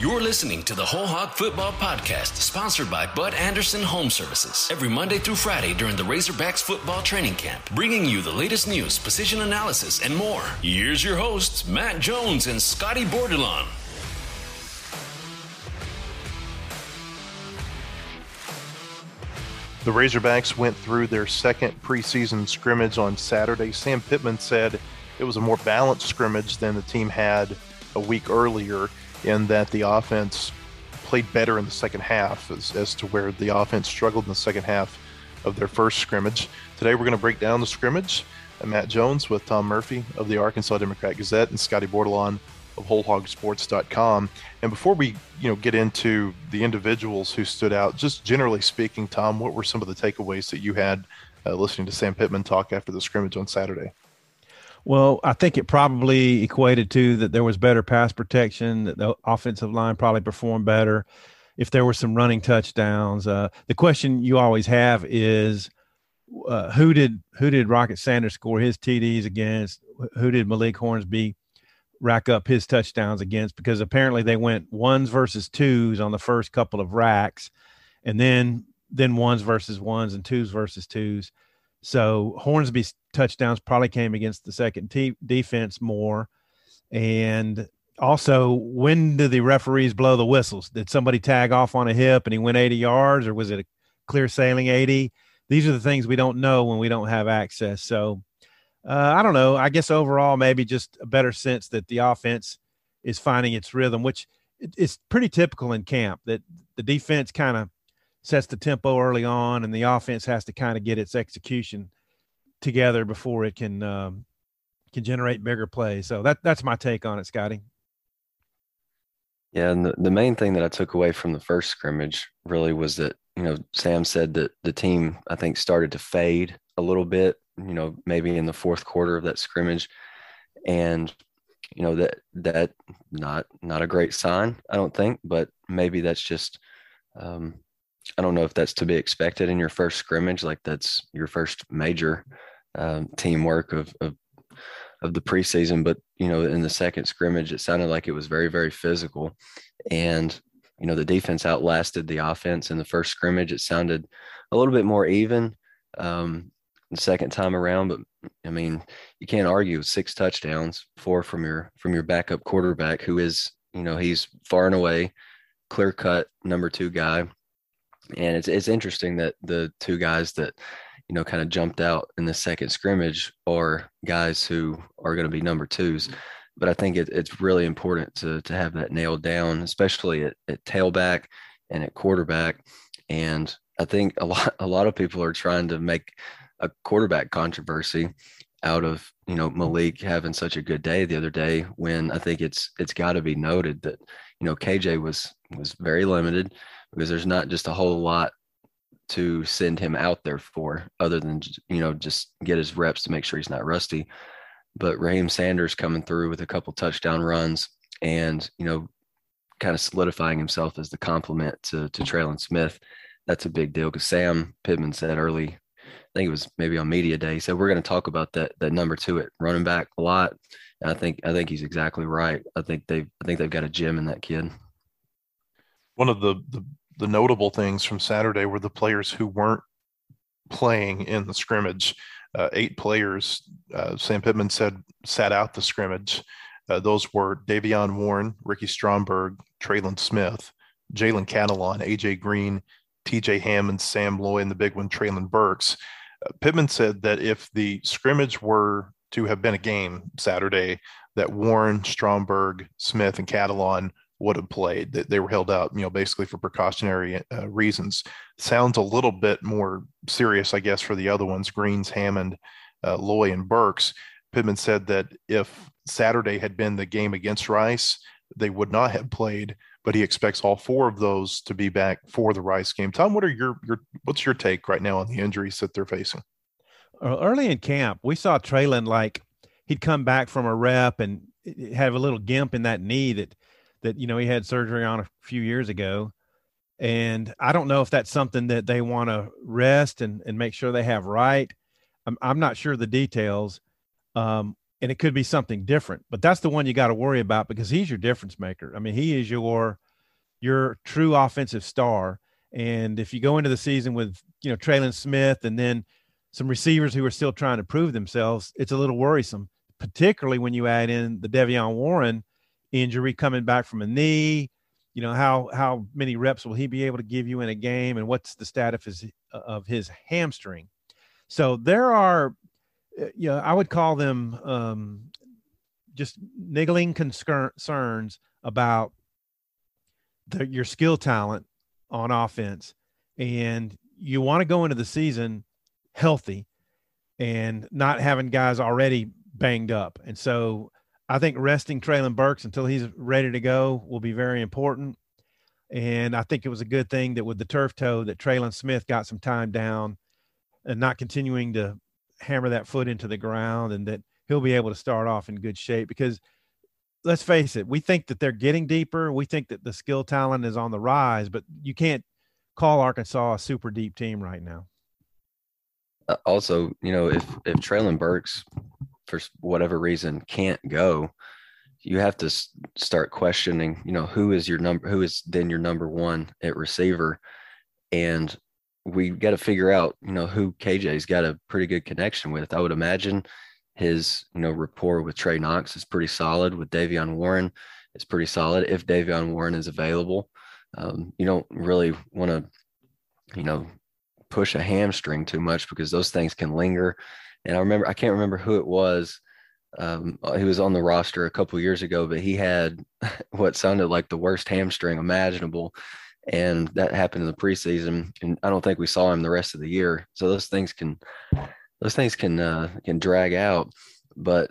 You're listening to the Whole Hog Football Podcast, sponsored by Bud Anderson Home Services. Every Monday through Friday during the Razorbacks football training camp, bringing you the latest news, position analysis, and more. Here's your hosts, Matt Jones and Scotty Bordelon. The Razorbacks went through their second preseason scrimmage on Saturday. Sam Pittman said it was a more balanced scrimmage than the team had a week earlier, in that the offense played better in the second half as to where the offense struggled in the second half of their first scrimmage. Today we're going to break down the scrimmage. I'm Matt Jones with Tom Murphy of the Arkansas Democrat-Gazette and Scotty Bordelon of WholeHogSports.com. And before we get into the individuals who stood out, just generally speaking, Tom, what were some of the takeaways that you had listening to Sam Pittman talk after the scrimmage on Saturday? Well, I think it probably equated to that there was better pass protection, that the offensive line probably performed better if there were some running touchdowns. The question you always have is who did Rocket Sanders score his TDs against? Who did Malik Hornsby rack up his touchdowns against? Because apparently they went ones versus twos on the first couple of racks, and then ones versus ones and twos versus twos. So Hornsby's touchdowns probably came against the second defense more. And also, when do the referees blow the whistles? Did somebody tag off on a hip and he went 80 yards, or was it a clear sailing 80? These are the things we don't know when we don't have access. So I don't know. I guess overall, maybe just a better sense that the offense is finding its rhythm, which is pretty typical in camp, that the defense kind of sets the tempo early on, and the offense has to kind of get its execution together before it can generate bigger plays. So that's my take on it, Scotty. Yeah, and the main thing that I took away from the first scrimmage really was that, Sam said that the team, I think, started to fade a little bit, maybe in the fourth quarter of that scrimmage. And, that not a great sign, I don't think, but maybe that's just I don't know if that's to be expected in your first scrimmage, like that's your first major teamwork of the preseason. But, in the second scrimmage, it sounded like it was very, very physical. And, the defense outlasted the offense in the first scrimmage. It sounded a little bit more even the second time around. But, you can't argue with 6 touchdowns, 4 from your backup quarterback, who is, he's far and away clear-cut number 2 guy. And it's interesting that the 2 guys that, kind of jumped out in the second scrimmage are guys who are going to be number 2s. But I think it's really important to have that nailed down, especially at tailback and at quarterback. And I think a lot of people are trying to make a quarterback controversy out of, Malik having such a good day the other day, when I think it's got to be noted that, KJ was very limited, because there's not just a whole lot to send him out there for, other than, just get his reps to make sure he's not rusty. But Raheem Sanders coming through with a couple touchdown runs and, kind of solidifying himself as the complement to Traylon Smith. That's a big deal, because Sam Pittman said early, I think it was maybe on media day, he said, we're going to talk about that number 2 at running back a lot. And I think he's exactly right. I think they've got a gem in that kid. One of the notable things from Saturday were the players who weren't playing in the scrimmage. 8 players, Sam Pittman said, sat out the scrimmage. Those were Davion Warren, Ricky Stromberg, Traylon Smith, Jalen Catalon, A.J. Green, T.J. Hammond, Sam Loy, and the big one, Traylon Burks. Pittman said that if the scrimmage were to have been a game Saturday, that Warren, Stromberg, Smith, and Catalon would have played. That they were held out, basically for precautionary reasons. Sounds a little bit more serious, I guess, for the other ones, Greens, Hammond, Loy, and Burks. Pittman said that if Saturday had been the game against Rice, they would not have played, but he expects all 4 of those to be back for the Rice game. Tom, what's your take right now on the injuries that they're facing? Early in camp, we saw Traylon, like, he'd come back from a rep and have a little gimp in that knee that he had surgery on a few years ago. And I don't know if that's something that they want to rest and make sure they have right. I'm not sure the details. And it could be something different, but that's the one you got to worry about, because he's your difference maker. I mean, he is your your true offensive star. And if you go into the season with, Traylon Smith and then some receivers who are still trying to prove themselves, it's a little worrisome, particularly when you add in the De'Vion Warren injury coming back from a knee. How many reps will he be able to give you in a game, and what's the status of his hamstring? So there are, I would call them just niggling concerns about your skill talent on offense. And you want to go into the season healthy and not having guys already banged up. And so I think resting Treylon Burks until he's ready to go will be very important. And I think it was a good thing that with the turf toe that Treylon Smith got some time down and not continuing to hammer that foot into the ground, and that he'll be able to start off in good shape. Because let's face it, we think that they're getting deeper. We think that the skill talent is on the rise, but you can't call Arkansas a super deep team right now. Also, if Treylon Burks, for whatever reason, can't go, you have to start questioning, who is then your number one at receiver. And we got to figure out, who KJ's got a pretty good connection with. I would imagine his, rapport with Trey Knox is pretty solid. With De'Vion Warren, it's pretty solid. If De'Vion Warren is available, you don't really want to, push a hamstring too much, because those things can linger. And I can't remember who it was. He was on the roster a couple years ago, but he had what sounded like the worst hamstring imaginable. And that happened in the preseason. And I don't think we saw him the rest of the year. So those things can drag out. But,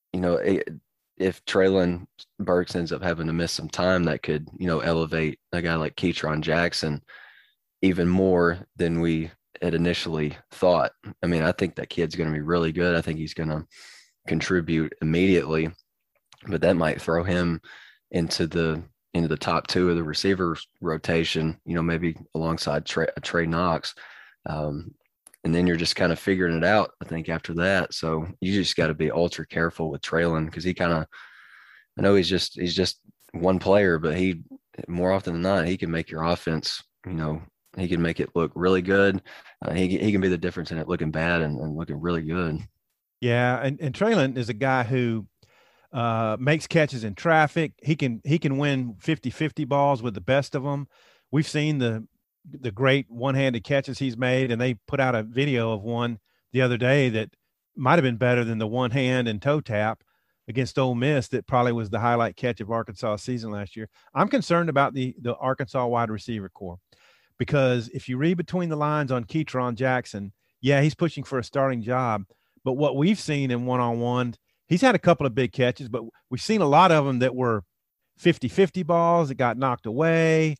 if Treylon Burks ends up having to miss some time, that could, elevate a guy like Ketron Jackson even more than we had initially thought. I mean, I think that kid's going to be really good. I think he's going to contribute immediately, but that might throw him into the top two of the receiver rotation, maybe alongside Trey Knox. And then you're just kind of figuring it out, I think, after that. So you just got to be ultra careful with Treylon, because I know he's just one player, but he, more often than not, he can make your offense, he can make it look really good. He can be the difference in it looking bad and looking really good. Yeah, and Treylon is a guy who makes catches in traffic. He can win 50-50 balls with the best of them. We've seen the great one-handed catches he's made, and they put out a video of one the other day that might have been better than the one hand and toe tap against Ole Miss that probably was the highlight catch of Arkansas' season last year. I'm concerned about the Arkansas wide receiver core, because if you read between the lines on Ketron Jackson, yeah, he's pushing for a starting job. But what we've seen in one-on-one, he's had a couple of big catches, but we've seen a lot of them that were 50-50 balls that got knocked away.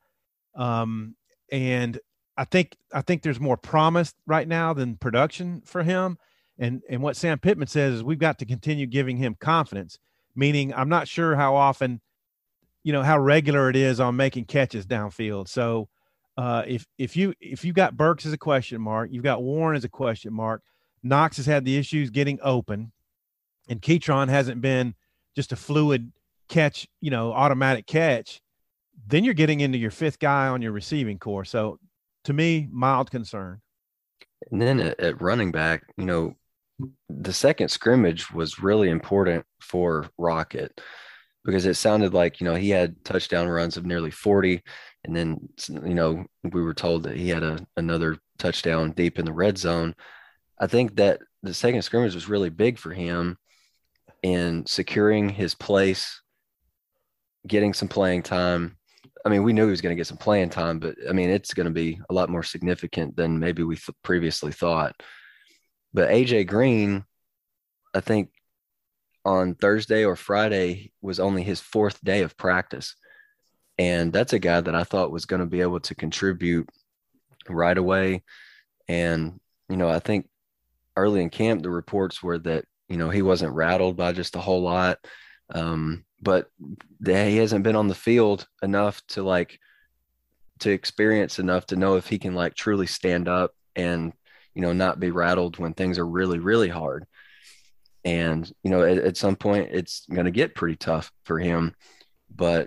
And I think there's more promise right now than production for him. And what Sam Pittman says is we've got to continue giving him confidence, meaning I'm not sure how often, how regular it is on making catches downfield. So if you got Burks as a question mark, you've got Warren as a question mark, Knox has had the issues getting open, and Ketron hasn't been just a fluid catch, automatic catch, then you're getting into your fifth guy on your receiving core. So to me, mild concern. And then at running back, the second scrimmage was really important for Rocket, because it sounded like, he had touchdown runs of nearly 40. And then, we were told that he had another touchdown deep in the red zone. I think that the second scrimmage was really big for him in securing his place, getting some playing time. I mean, we knew he was going to get some playing time, but I mean, it's going to be a lot more significant than maybe we previously thought. But AJ Green, I think on Thursday or Friday was only his fourth day of practice. And that's a guy that I thought was going to be able to contribute right away. And, I think early in camp, the reports were that, he wasn't rattled by just a whole lot. But he hasn't been on the field enough to experience enough to know if he can truly stand up and, not be rattled when things are really, really hard. And, at some point it's going to get pretty tough for him, but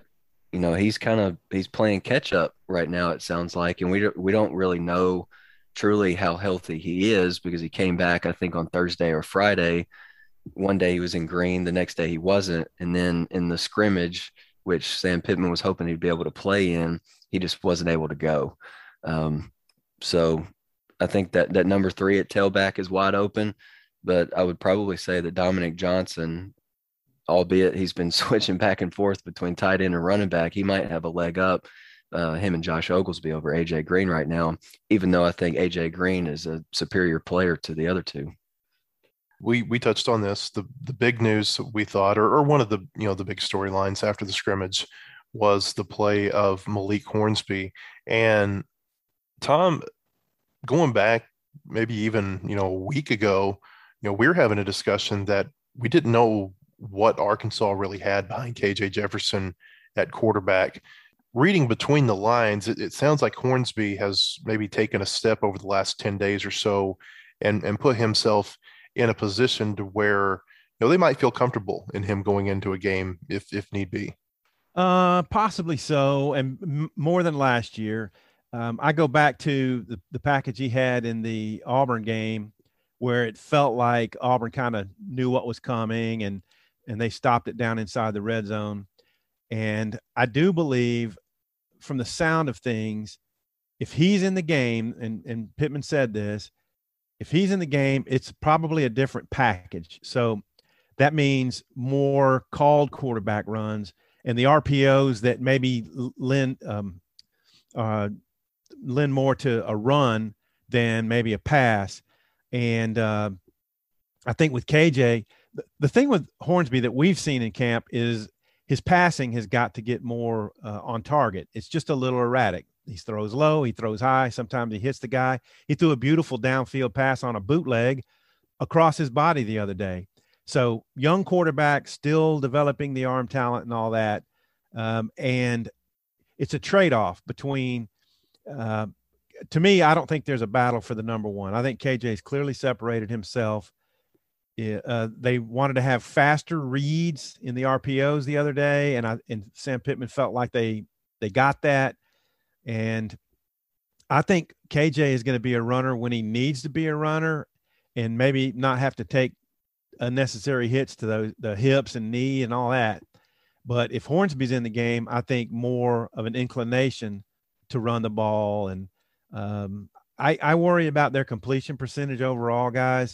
he's playing catch up right now, it sounds like, and we don't really know truly how healthy he is because he came back, I think, on Thursday or Friday. One day he was in green, the next day he wasn't, and then in the scrimmage, which Sam Pittman was hoping he'd be able to play in, he just wasn't able to go. So I think that number 3 at tailback is wide open, but I would probably say that Dominic Johnson, albeit he's been switching back and forth between tight end and running back, he might have a leg up, him and Josh Oglesby over AJ Green right now, even though I think AJ Green is a superior player to the other two. We touched on this. The big news we thought, or one of the the big storylines after the scrimmage, was the play of Malik Hornsby. And Tom, going back maybe even a week ago, we were having a discussion that we didn't know what Arkansas really had behind KJ Jefferson at quarterback. Reading between the lines, it sounds like Hornsby has maybe taken a step over the last 10 days or so and put himself in a position to where they might feel comfortable in him going into a game if need be. Possibly so, and more than last year. I go back to the package he had in the Auburn game, where it felt like Auburn kind of knew what was coming, and they stopped it down inside the red zone. And I do believe, from the sound of things, if he's in the game, and Pittman said this, if he's in the game, it's probably a different package. So that means more called quarterback runs, and the RPOs that maybe lend more to a run than maybe a pass. And I think with KJ, the thing with Hornsby that we've seen in camp is his passing has got to get more on target. It's just a little erratic. He throws low, he throws high. Sometimes he hits the guy. He threw a beautiful downfield pass on a bootleg across his body the other day. So young quarterback, still developing the arm talent and all that. And it's a trade-off between to me, I don't think there's a battle for the number 1. I think KJ's clearly separated himself. They wanted to have faster reads in the RPOs the other day, and Sam Pittman felt like they got that. And I think KJ is going to be a runner when he needs to be a runner, and maybe not have to take unnecessary hits to the hips and knee and all that. But if Hornsby's in the game, I think more of an inclination to run the ball. And I worry about their completion percentage overall, guys.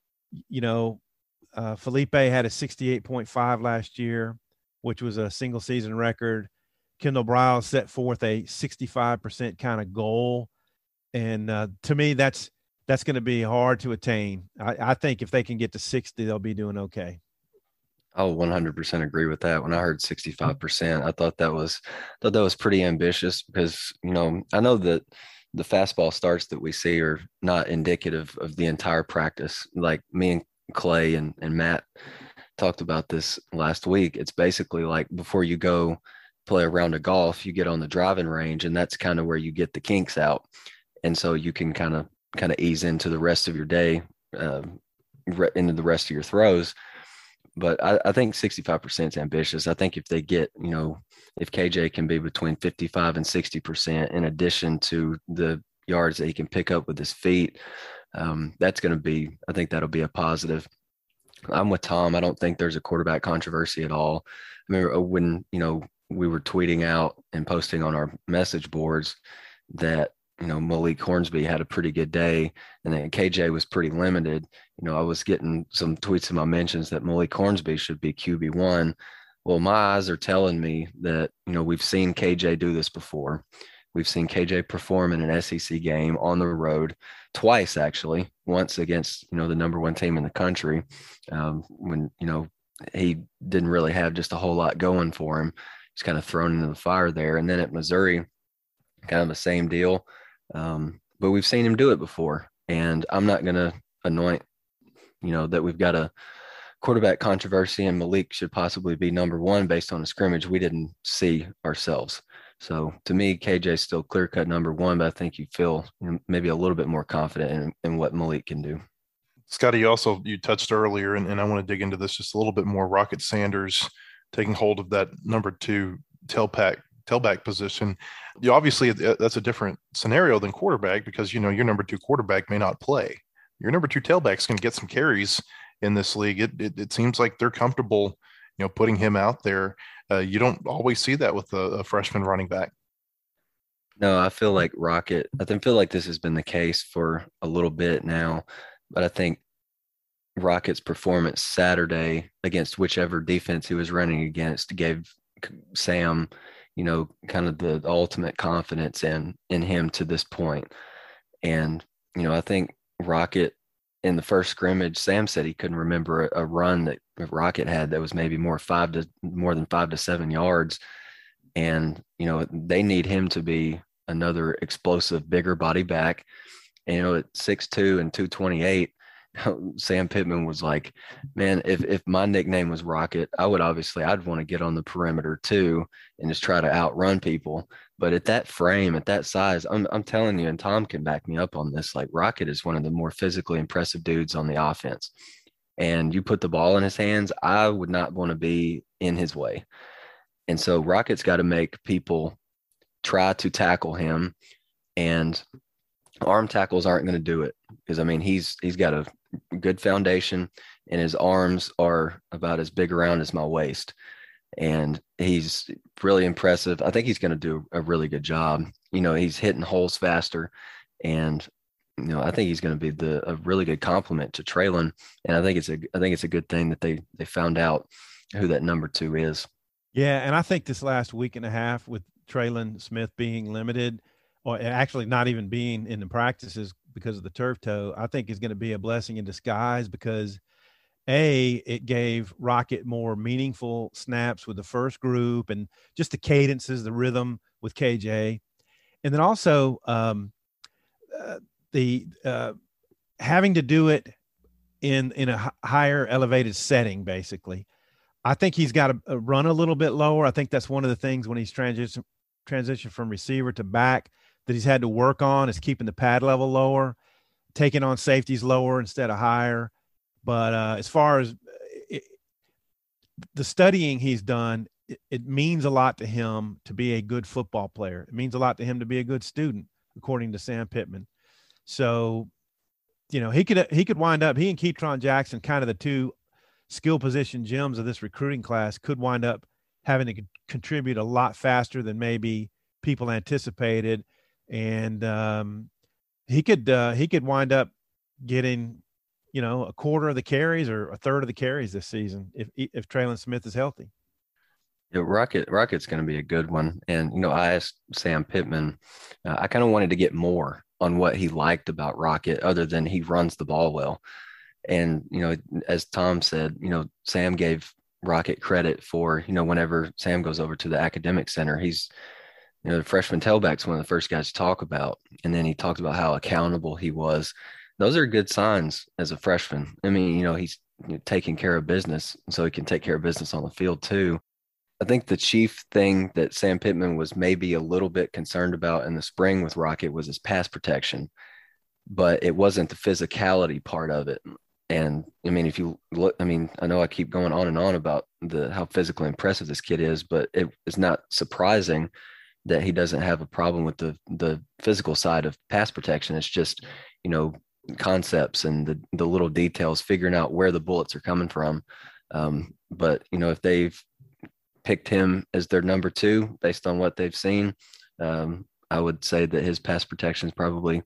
Felipe had a 68.5 last year, which was a single season record. Kendall Briles set forth a 65% kind of goal. And to me, that's going to be hard to attain. I think if they can get to 60, they'll be doing okay. I'll 100% agree with that. When I heard 65%, I thought that was pretty ambitious because, I know that the fastball starts that we see are not indicative of the entire practice. Like me and Clay and Matt talked about this last week. It's basically like before you go play a round of golf, you get on the driving range, and that's kind of where you get the kinks out. And so you can kind of ease into the rest of your day, into the rest of your throws. But I think 65% is ambitious. I think if they get, if KJ can be between 55 and 60%, in addition to the yards that he can pick up with his feet, that's going to be, I think that'll be a positive. I'm with Tom. I don't think there's a quarterback controversy at all. I remember when, we were tweeting out and posting on our message boards that, Malik Hornsby had a pretty good day, and then KJ was pretty limited. I was getting some tweets in my mentions that Malik Hornsby should be QB1. Well, my eyes are telling me that, we've seen KJ do this before. We've seen KJ perform in an SEC game on the road twice, actually, once against, the number 1 team in the country, when, he didn't really have just a whole lot going for him. He's kind of thrown into the fire there. And then at Missouri, kind of the same deal. But we've seen him do it before, and I'm not going to anoint, that we've got a quarterback controversy and Malik should possibly be number 1 based on a scrimmage we didn't see ourselves. So to me, KJ's still clear-cut number 1, but I think you feel maybe a little bit more confident in what Malik can do. Scotty, you touched earlier, and I want to dig into this just a little bit more. Rocket Sanders taking hold of that number 2 tailback tailback position. You obviously, that's a different scenario than quarterback because, your number 2 quarterback may not play. Your number 2 tailback is going to get some carries in this league. It seems like they're comfortable, putting him out there. You don't always see that with a freshman running back. No, I feel like this has been the case for a little bit now, but I think Rocket's performance Saturday against whichever defense he was running against gave Sam, kind of the ultimate confidence in him to this point. And, I think Rocket in the first scrimmage, Sam said he couldn't remember a run that Rocket had that was maybe more than 5 to 7 yards. And, they need him to be another explosive, bigger body back. And, at 6'2" and 228, Sam Pittman was like, man, if my nickname was Rocket, I'd want to get on the perimeter too and just try to outrun people. But at that frame, at that size, I'm telling you, and Tom can back me up on this, like Rocket is one of the more physically impressive dudes on the offense. And you put the ball in his hands, I would not want to be in his way. And so Rocket's got to make people try to tackle him, and arm tackles aren't going to do it because, he's got a good foundation and his arms are about as big around as my waist. And he's really impressive. I think he's going to do a really good job. He's hitting holes faster, and I think he's going to be a really good complement to Treylon. And I think it's a good thing that they found out who that number 2 is. Yeah, and I think this last week and a half with Treylon Smith being limited, or actually not even being in the practices because of the turf toe, I think is going to be a blessing in disguise because it gave Rocket more meaningful snaps with the first group and just the cadences, the rhythm with KJ. And then also the having to do it in a higher elevated setting, basically. I think he's got to run a little bit lower. I think that's one of the things when he's transition from receiver to back that he's had to work on is keeping the pad level lower, taking on safeties lower instead of higher. But as far as the studying he's done, it means a lot to him to be a good football player. It means a lot to him to be a good student, according to Sam Pittman. So, he could wind up, he and Ketron Jackson, kind of the 2 skill position gems of this recruiting class, could wind up having to contribute a lot faster than maybe people anticipated. And he could wind up getting, a quarter of the carries or a third of the carries this season if Treylon Smith is healthy. Yeah, Rocket's going to be a good one. And, I asked Sam Pittman, I kind of wanted to get more on what he liked about Rocket other than he runs the ball well. And, as Tom said, Sam gave Rocket credit for, whenever Sam goes over to the academic center, he's, the freshman tailback's one of the first guys to talk about. And then he talked about how accountable he was. Those are good signs as a freshman. He's taking care of business, so he can take care of business on the field too. I think the chief thing that Sam Pittman was maybe a little bit concerned about in the spring with Rocket was his pass protection, but it wasn't the physicality part of it. And if you look, I know I keep going on and on about how physically impressive this kid is, but it is not surprising that he doesn't have a problem with the physical side of pass protection. It's just, concepts and the little details, figuring out where the bullets are coming from. But, if they've picked him as their number 2 based on what they've seen, I would say that his pass protection is probably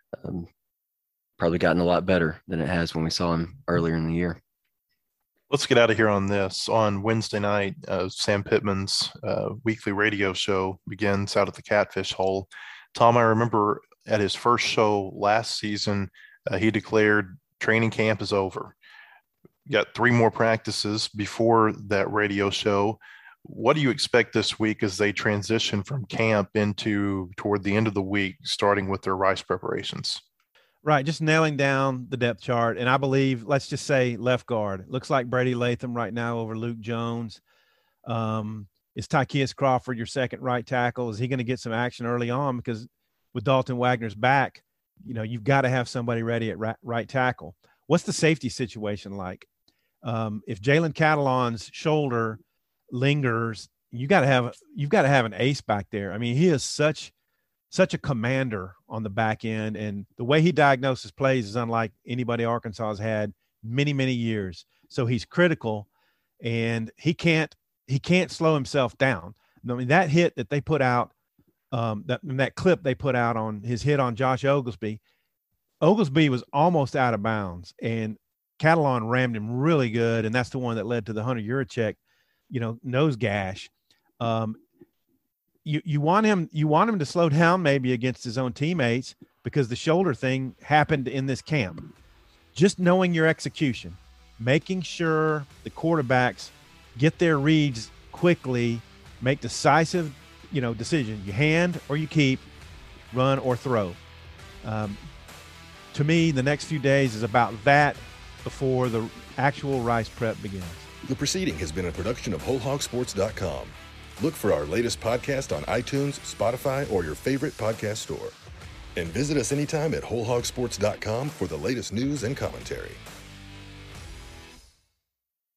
gotten a lot better than it has when we saw him earlier in the year. Let's get out of here on this. On Wednesday night, Sam Pittman's weekly radio show begins out at the Catfish Hole. Tom, I remember at his first show last season, he declared training camp is over. Got 3 more practices before that radio show. What do you expect this week as they transition from camp toward the end of the week, starting with their Rice preparations? Right, just nailing down the depth chart. And I believe, let's just say left guard. It looks like Brady Latham right now over Luke Jones. Is Tykeus Crawford your second right tackle? Is he going to get some action early on? Because with Dalton Wagner's back, you've got to have somebody ready at right tackle. What's the safety situation like? If Jalen Catalon's shoulder lingers, you've got to have an ace back there. I mean, he is such a commander on the back end, and the way he diagnoses plays is unlike anybody Arkansas has had many, many years. So he's critical, and he can't slow himself down. I mean, that hit that they put out, that clip they put out on his hit on Josh Oglesby was almost out of bounds, and Catalon rammed him really good, and that's the one that led to the Hunter Yurachek, nose gash. You want him to slow down maybe against his own teammates, because the shoulder thing happened in this camp. Just knowing your execution, making sure the quarterbacks get their reads quickly, make decisive, decisions. You hand or you keep, run or throw. To me, the next few days is about that before the actual Rice prep begins. The proceeding has been a production of WholeHogSports.com. Look for our latest podcast on iTunes, Spotify, or your favorite podcast store. And visit us anytime at WholeHogSports.com for the latest news and commentary.